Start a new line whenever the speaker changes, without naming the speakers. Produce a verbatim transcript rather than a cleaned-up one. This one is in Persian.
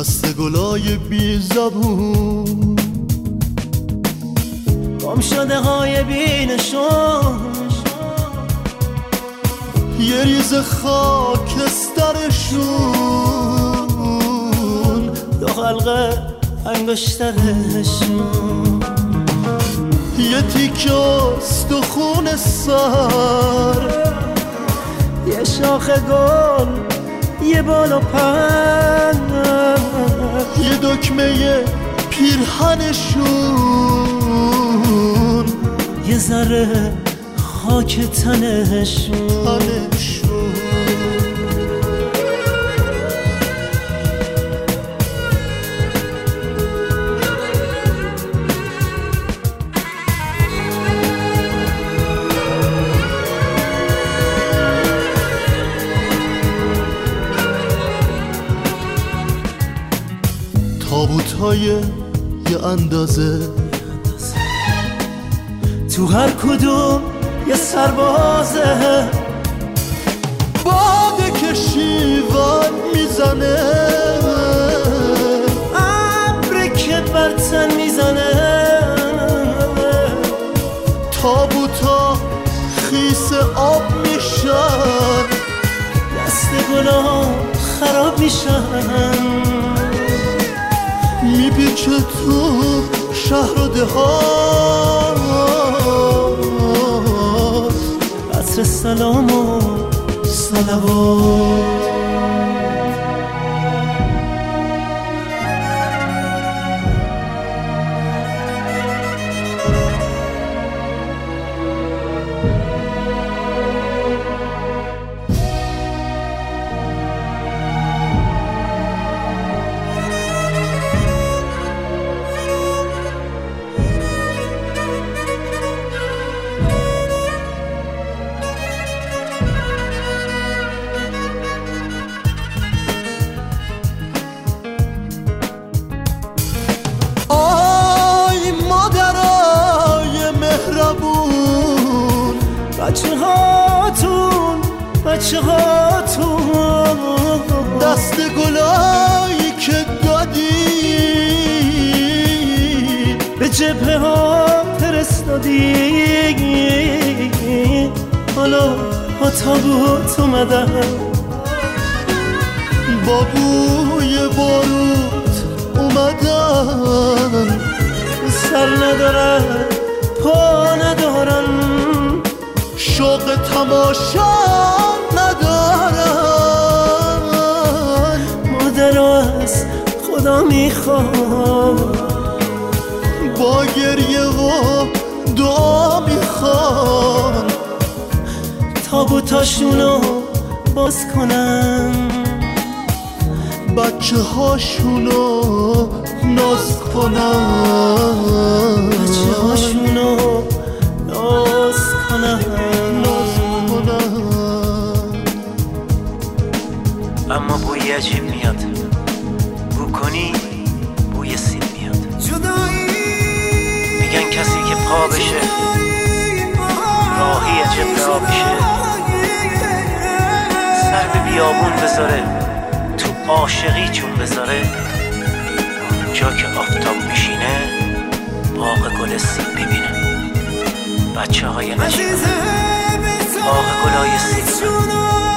دست گلای بی زبون
گم شده های بینشون
یه ریز خاکسترشون
دو حلقه انگشترشون
یه تیکه استخون سر
یه شاخ گل یه بال و پر
یه دکمه پیرهنشون
یه ذره خاک تنشون
تنشون تابوت‌های یه اندازه
تو هر کدوم یه سربازه
باده که شیون میزنه
ابری که بر تن میزنه
تابوتا خیس آب میشن
دست گلا خراب میشن
میپیچه تو شهر و دهات
عطر سلام و صلوات بچه هاتون بچه هاتون
دست گلایی که دادی
به جبهه ها فرستادی حالا ها تابوت اومدن
با بوی باروت اومدن
سر ندارن پا ندارن
شوق تماشا ندارن
مادر از خدا میخوام
با گریه و دعا میخوان
تابوتاشونو باز کنن
بچه هاشونو ناز کنن
بچه هاشونو ناز کنن
اما بوی عجیب میاد بو کنی بوی سیب میاد میگن کسی که پا بشه راهی عجب را بشه سر به بیابون بذاره تو عاشقی چون بذاره اونجا که آفتاب میشینه باغ گل سیب ببینه بچه های نشینه باغ گلای سیب